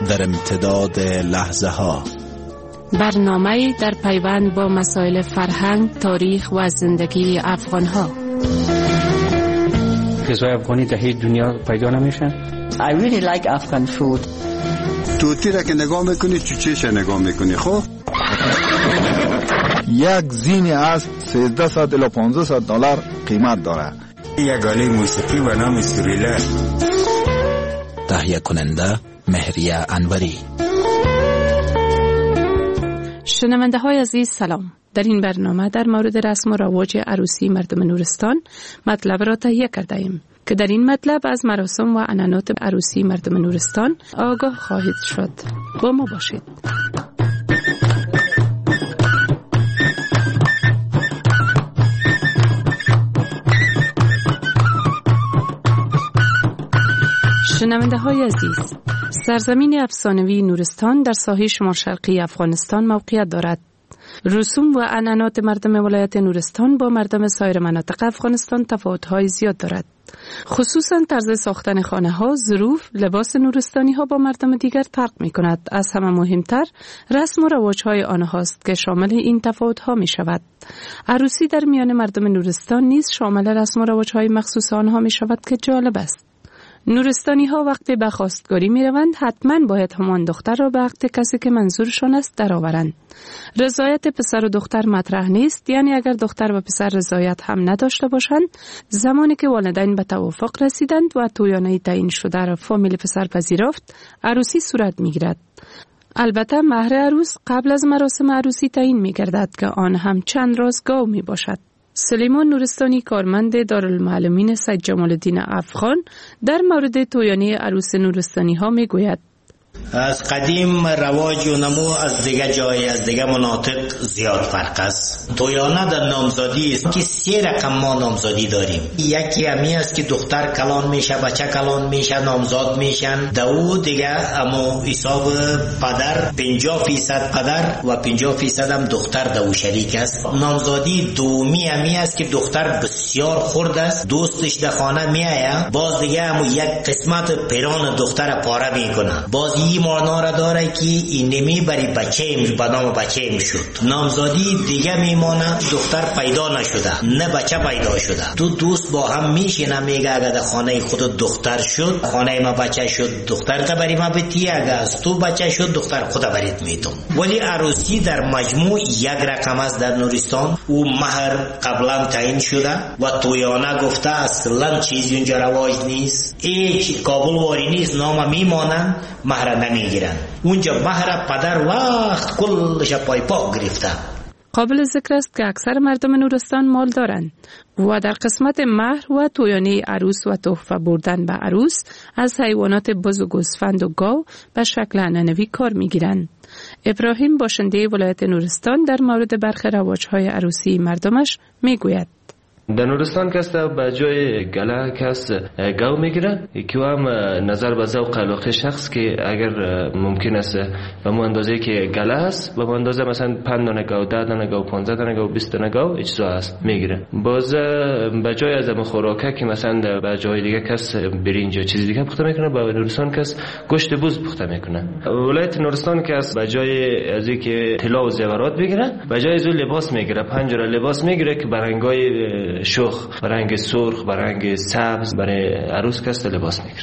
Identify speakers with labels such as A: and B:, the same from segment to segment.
A: در امتداد لحظه ها.
B: برنامه در پیوند با مسائل فرهنگ، تاریخ و زندگی افغان ها.
C: غذای افغانی در هیچ دنیا پیدا نمیشه.
D: I really like Afghan food.
E: توتی را که نگاه میکنی چوچهش نگاه میکنی. خب
F: یک زین اسب 1300 الی 1500 دلار قیمت داره.
G: یک آله موسیقی و نام سوریلا.
A: تهیه کننده مهریه انوری.
B: شنونده های عزیز سلام. در این برنامه در مورد رسم و رواج عروسی مردم نورستان مطلب را تهیه کرده ایم که در این مطلب از مراسم و عنعنات عروسی مردم نورستان آگاه خواهید شد. با ما باشید. شنونده های عزیز، سرزمین افسانوی نورستان در ساحل شمال شرقی افغانستان موقعیت دارد. رسوم و عنعنات مردم ولایت نورستان با مردم سایر مناطق افغانستان تفاوت‌های زیاد دارد. خصوصاً طرز ساختن خانه‌ها، ظروف، لباس نورستانی‌ها با مردم دیگر فرق می‌کند. از همه مهمتر رسم و رواج‌های آنهاست که شامل این تفاوت‌ها می‌شود. عروسی در میان مردم نورستان نیز شامل رسم و رواج‌های مخصوص آنها می‌شود که جالب است. نورستانی ها وقتی به خواستگاری می روند حتما باید همان دختر را به عقد کسی که منظورشان است درآورند. رضایت پسر و دختر مطرح نیست، یعنی اگر دختر و پسر رضایت هم نداشته باشند، زمانی که والدین به توافق رسیدند و تویانه تعیین شده را فامیل پسر پذیرفت، عروسی صورت می گیرد. البته مهر عروس قبل از مراسم عروسی تعیین می گردد که آن هم چند راز گاو می باشد. سلیمان نورستانی کارمند دارالمعلمین سید جمال الدین افغان در مورد تویانه عروس نورستانی ها می گوید:
H: از قدیم رواج و نمو از دیگه جای از دیگه مناطق زیاد فرق است. تویانه در نامزادی است که 3 رقم ما نامزادی داریم. یکی همی است که دختر کلان میشه، بچه کلان میشه، نامزاد میشن. دو دیگه اما حساب پدر 50% پدر و 50% هم دختر دو شریک است. نامزادی دومی همی است که دختر بسیار خرد است، دوستش در خانه میآید، باز دیگه همو یک قسمت پیران دختر پاره میکنه. باز این معنا را داره که این نمی بری بچه به نام بچه شد. نامزادی دیگه میمانه دختر پیدا نشده، نه بچه پیدا شده. تو دوست با هم میشینه میگه اگر در خانه خود دختر شد، خانه ما بچه شد، دختر تبری ما بتی، اگر از تو بچه شد دختر خود برید میتون. ولی عروسی در مجموع یک رقم است در نورستان. او مهر قبلا تعیین شده و تویانه گفته اصلا چیزی اونجا رواج نیست، هیچ قابل واری نیست، نام میمانن، مهر نمیگیرن. اونجا مهر پدر وقت کلش پای پاک گرفته.
B: قابل ذکر است که اکثر مردم نورستان مال دارند و در قسمت مهر و تویانه عروس و تحفه بردن به عروس از حیوانات بز و گوسفند و گاو به شکل عنعنوی کار میگیرند. ابراهیم باشنده ولایت نورستان در مورد برخی رواج‌های عروسی مردمش میگوید:
I: در نورستان کس به جای گله کس گاو میگیره که هم نظر به ذوق علاقه شخص که اگر ممکن است به مو اندازه که گله است به مو اندازه مثلا 5 دانه گاو، 10 دانه گاو، 15 دانه گاو، 20 دانه گاو اجزا است میگیره. باز به جای از خوراکه که مثلا به جای دیگه کس برنج یا چیز دیگه پخته میکنه، به نورستان کس گوشت بز پخته میکنه. ولایت نورستان کس به جای از اینکه طلا و زیورات بگیره به جای از لباس میگیره، 5 جور لباس میگیره که برنگای شوخ، برنگ سرخ، برنگ سبز برای عروس کس لباس میگیره.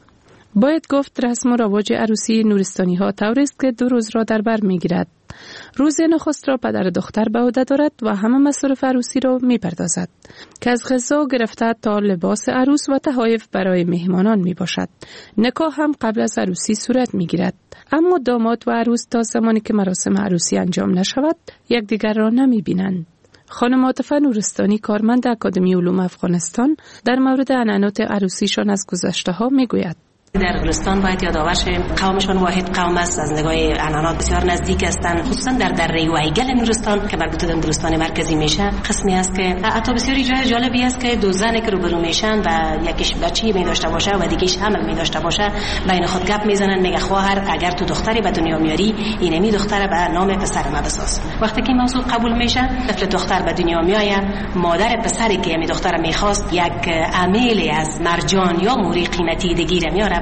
B: باید گفت رسم و رواج عروسی نورستانی ها طور است که 2 روز را در بر میگیرد. روز نخست را پدر دختر به عهده دارد و همه مصارف عروسی را میپردازد که از غذا گرفته تا لباس عروس و تحایف برای مهمانان میباشد. نکاح هم قبل از عروسی صورت میگیرد، اما داماد و عروس تا زمانی که مراسم عروسی انجام نشود یکدیگر را نمیبینند. خانم عاطفه نورستانی کارمند اکادمی علوم افغانستان در مورد عنعنات عروسیشان از گذشته ها میگوید:
J: در نورستان باید یادآور شویم قومشون واحد قوم است، از نگاه عنعنات بسیار نزدیک هستند، خصوصا در دره وایگل نورستان که مربوط به نورستان مرکزی میشه. قسمی است که حتی بسیاری جای جالبی است که 2 زنی که روبرو میشن و یکیش بچه‌ای می داشته باشه و دیگه‌اش حمل می داشته باشه، بین خود گپ میزنن، میگه خواهر اگر تو دختری به دنیا میاری اینمی دختر به نام پسر ما بساز. وقتی که موضوع قبول میشه، طفل دختر به دنیا میآید، مادر پسری که می دختر میخواست یک عامل از مرجان یا موری قیمتی دیگه میاره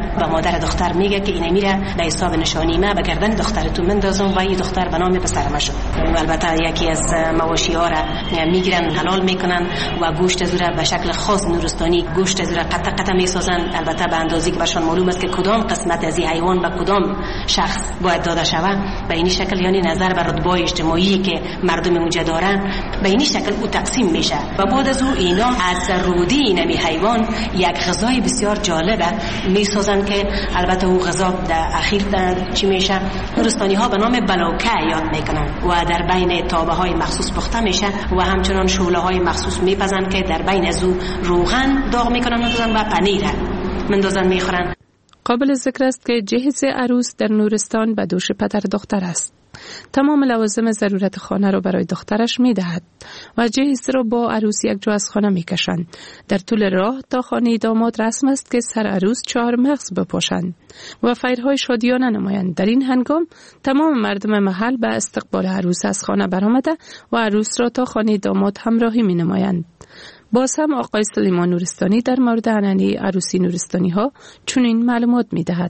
J: به مادر دختر میگه که این میره به حساب نشانی ما به گردن دخترتون مندازم و این دختر به نام پسرم شد. البته یکی از مواشی ها را میگیرن حلال میکنن و گوشت از را به شکل خاص نورستانی گوشت از را قطع قطع میسازن، البته به اندازه‌ای که برشان معلوم است که کدام قسمت از این حیوان به کدام شخص باید داده شود. به این شکل یعنی نظر بر رتبه اجتماعی که مردم اونجا دارن به این شکل او تقسیم میشه و بعد از او اینا از رودی اینمی حیوان یک غذای بسیار جالبه میسازن که البته او غذا در اخیر چی میشه نورستانی ها به نام بلوکه یاد میکنن و در بین تابه های مخصوص پخته میشه و همچنان شوله های مخصوص میپزن که در بین از او روغن داغ میکنن و پنیر مندازن میخورن.
B: قابل ذکر است که جهیز عروس در نورستان به دوش پدر دختر است. تمام لوازم ضرورت خانه را برای دخترش می دهد و جهیز را با عروس یک جا از خانه می کشند. در طول راه تا خانه داماد رسم است که سر عروس 4 مغز بپوشند و فیرهای شادیانه نمایند. در این هنگام تمام مردم محل به استقبال عروس از خانه برآمده و عروس را تا خانه داماد همراهی می نمایند. باز هم آقای سلیمان نورستانی در مورد عنعنه عروسی نورستانی ها چنین معلومات می دهد.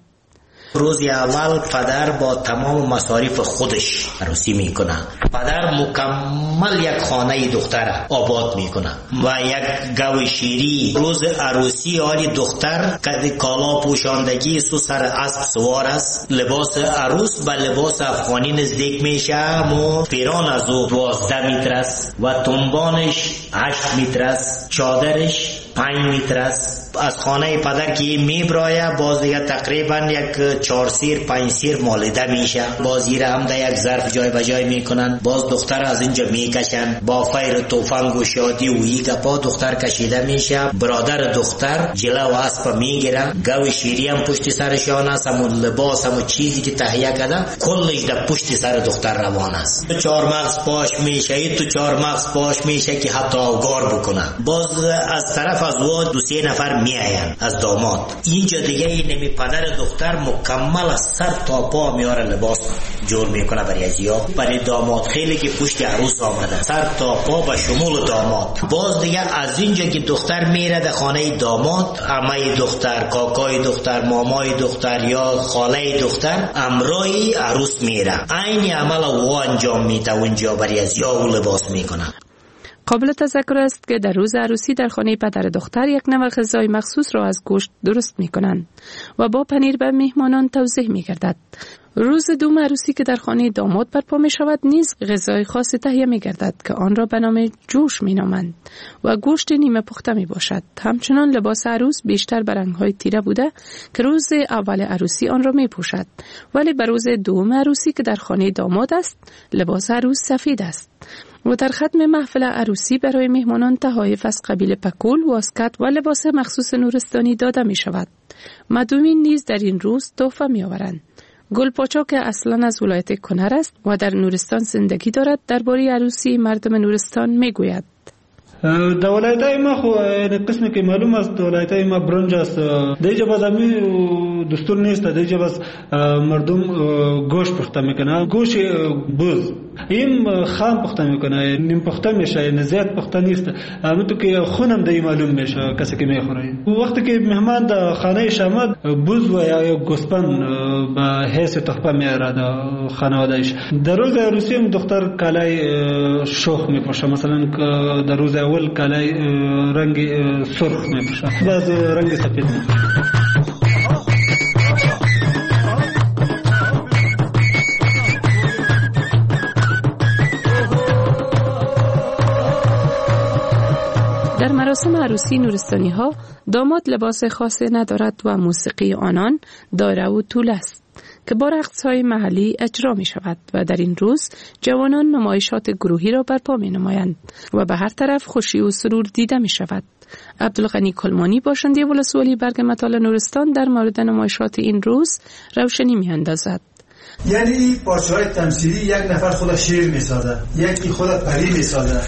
H: روز اول پدر با تمام مصارف خودش عروسی میکنه. پدر مکمل یک خانه دختر آباد میکنه و یک گوی شیری روز عروسی آلی دختر کالا پوشاندگی سو سر اسب سوار است. لباس عروس با لباس افغانی نزدیک میشه. مو پیران از او 12 متر است و تنبانش 8 متر است. چادرش 5 متر است. از خانه پدر که میبرایه باز دیگه تقریبا یک 4 سیر 5 سیر مالده میشه. باز ایره هم در یک ظرف جای به جای میکنن. باز دختر از اینجا میکشن با فیر توفنگ و شادی و ای گپا دختر کشیده میشه. برادر دختر جلو اسب میگیره. گوی شیری هم پشت سرشان است. همون لباس همون چیزی که تهیه کرده کلش در پشت سر دختر روان است. 4 مغز پاش میشه. تو 4 مغز پاش میشه که حتی آوگار بکنه. باز از طرف از او 2-3 نفر میاین از داماد. اینجا دیگه اینمی پدر دختر مکمل از سر تا پا میاره لباس جور میکنه برای ازیا برای داماد. خیلی که پشت عروس آمده سر تا پا به شمول داماد. باز دیگه از اینجا که دختر میره در خانه داماد عمه دختر، کاکای دختر، مامای دختر یا خاله دختر امرای عروس میره. عین عمل او انجام میده اونجا برای ازیا و لباس میکنه.
B: قابل تذکر است که در روز عروسی در خانه پدر دختر یک نوع غذای مخصوص را از گوشت درست می کنند و با پنیر به میهمانان توزیع می گردد. روز دوم عروسی که در خانه داماد برپا می شود نیز غذای خاص تهیه می گردد که آن را به نام جوش می نامند و گوشت نیمه پخته می باشد. همچنان لباس عروس بیشتر به رنگ‌های تیره بوده که روز اول عروسی آن را می پوشد، ولی به روز دوم عروسی که در خانه داماد است لباس عروس سفید است. و در ختم محفل عروسی برای مهمانان تحایف از قبیل پکول، واسکت و لباس مخصوص نورستانی داده می شود. مدومین نیز در این روز تحفه می آورند. گلپاچا که اصلا از ولایت کنر است و در نورستان زندگی دارد درباره عروسی مردم نورستان می گوید.
K: در ولایتای ما خو قسمی که معلوم است ولایتای ما برنج است. دیجا باز امی دستور نیست. دیجا باز مردم گوشت پخته میکنه. گوشت بز این خام پخته میکنه، نیم پخته میشه، زیاد پخته نیست. همونطور که خونم دی معلوم میشه کسی که میخوره. وقتی که مهمان در خانه شامد بز و یا گوسفند به حیث تحفه میاره در خانواده‌اش. در روز عروسی هم دختر کالای شوخ میپوشه. مثلا در روز اول کالای رنگ سرخ میپوشه، بعد رنگ سفید میپوشه.
B: در مراسم عروسی نورستانی ها داماد لباس خاصی ندارد و موسیقی آنان دایره و طول است که با رقص‌های محلی اجرا می شود و در این روز جوانان نمایشات گروهی را برپا می نمایند و به هر طرف خوشی و سرور دیده می شود. عبدالغنی کلمانی باشنده ولسوالی برگ متال نورستان در مورد نمایشات این روز روشنی می اندازد.
L: یعنی پارچه‌های تمثیلی یک نفر خود شیر می سازد، یکی خود پری می سازد،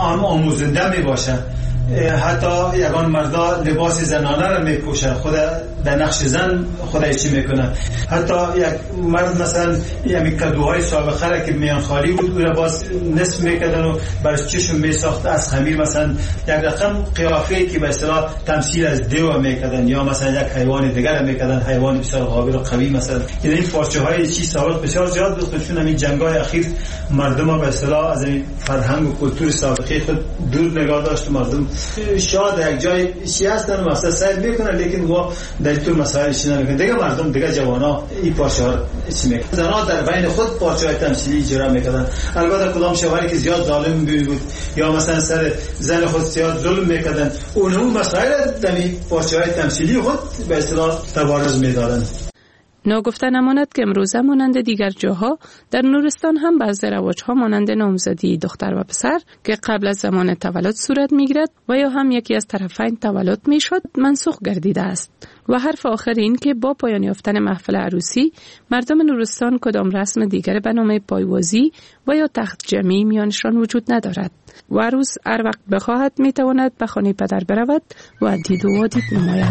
L: آموزنده می باشد، حتی یگان مردا لباس زنانه را می پوشند، خود در نقش زن خودش چی میکنه. حتی یک مرد مثلا یعنی کدوهای سابقه را که میان خالی بود او را باز نصف میکردن و برش چشم میساخت از خمیر، مثلا یک رقم قیافه‌ای که به اصطلاح تمثیل از دیو میکردن یا مثلا یک حیوان دیگر میکردن، حیوان بسیار قابل و قوی مثلا. این پارچه‌های چی سوالات بسیار زیاد بود، چون همین جنگ‌های اخیر مردم به اصطلاح از این فرهنگ و کلتور سابقه خود دور نگاه داشت. مردم شاید یک جای چی هستن مثلا سیر میکنن لیکن وا در تو مسائل چی نمیکنن. دیگه مردم دیگه جوانا این پارچه‌ها چی میکنن، زنها در بین خود پارچه‌های تمثیلی اجرا میکردن. البته کدام شوهری که زیاد ظالم بود یا مثلا سر زن خود زیاد ظلم میکردن، اونم مسائل در پارچه‌های تمثیلی خود به اصطلاح تبارز میدادن.
B: ناگفته نماند که امروزه مانند دیگر جاها در نورستان هم بعضی رواج‌ها مانند نامزدی دختر و پسر که قبل از زمان تولد صورت می‌گیرد و یا هم یکی از طرفین تولد می‌شد منسوخ گردیده است. و حرف آخر این که با پایان یافتن محفل عروسی مردم نورستان کدام رسم دیگر به نام پایوازی و یا تخت جمعی میانشان وجود ندارد و عروس هر وقت بخواهد میتواند به خانه پدر برود و دید و وادید نماید.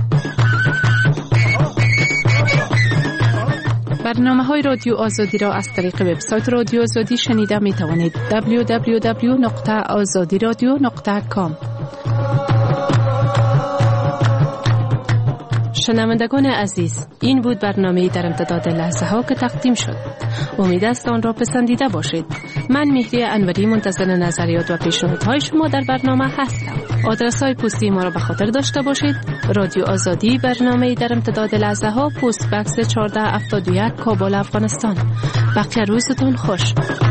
B: برنامه‌های رادیو آزادی را از طریق وبسایت رادیو آزادی شنیده می توانید. www.azadiradio.com. شنوندگان عزیز، این بود برنامه در امتداد لحظه ها که تقدیم شد. امید است آن را پسندیده باشید. من مهری انوری منتظر نظریات و پیشنهادهای شما در برنامه هستم. آدرس های پستی ما را به خاطر داشته باشید. رادیو آزادی، برنامه در امتداد لحظه ها، پست بکس 1471 کابل افغانستان. بقیه روزتون خوش.